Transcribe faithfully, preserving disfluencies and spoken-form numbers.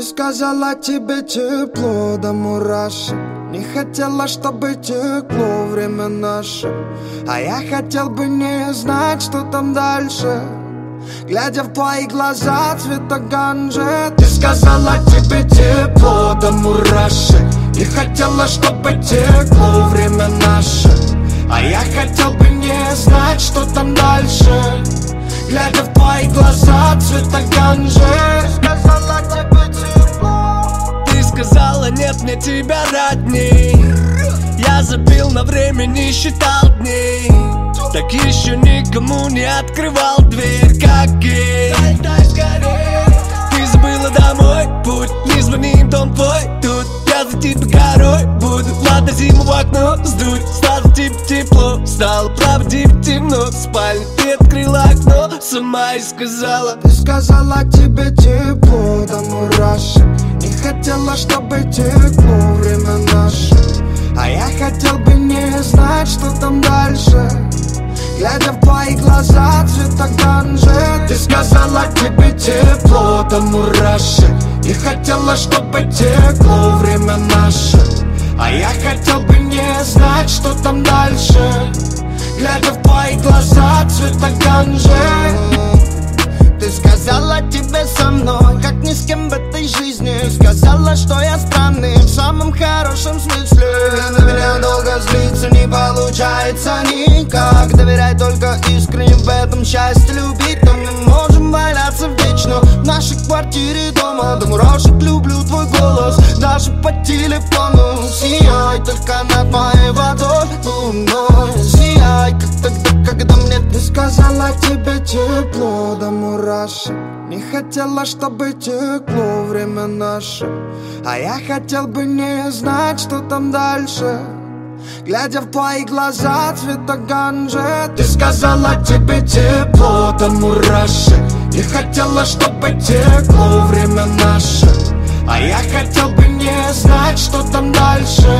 сказала, тебе тепло до мурашек. Не хотела, чтобы текло время наше, а я хотел бы не знать, что там дальше. Глядя в твои глаза цвета ганжи, ты сказала, тебе тепло до мурашек. Не хотела, чтобы текло время наше, а я хотел бы не знать, что там дальше. Глядя в твои глаза цвета ганжи, сказала, тебе тепло. Ты сказала, нет мне тебя родней. Я забил на время, не считал дней. Так еще никому не открывал дверь, как ей. Ты забыла домой путь, не звони, дом твой тут. Я за тебя горой буду, ладно зиму в окно сдуть. Стало тебе тепло, стало правда тебе темно. В спальне ты открыла окно, сама и сказала. Ты сказала, тебе тепло до мурашек. Не хотела, чтобы текло время наше, а я хотел бы не знать, что там дальше. Глядя в твои глаза цвета ганжи, ты сказала, тебе тепло до мурашек. Не хотела, чтобы текло время наше, а я хотел бы не знать, что там дальше. Глядя в твои глаза цвета ганжи. Ты сказала, тебе со мной, как ни с кем в этой жизни. Сказала, что я странный в самом хорошем смысле. На меня долго злиться не получается никак. Доверяй только искренне, в этом счастье любить. Но мы можем валяться вечно в нашей квартире дома. До мурашек люблю твой голос, даже по телефону. Сияй только над моей водой луной. Сияй, как тогда, когда мне ты сказала, тебе тепло до мурашек. Не хотела, чтобы текло время наше, а я хотел бы не знать, что там дальше. Глядя в твои глаза цвета ганжи, ты сказала, тебе тепло до мурашек. Не хотела, чтобы текло время наше, а я хотел бы не знать, что там дальше.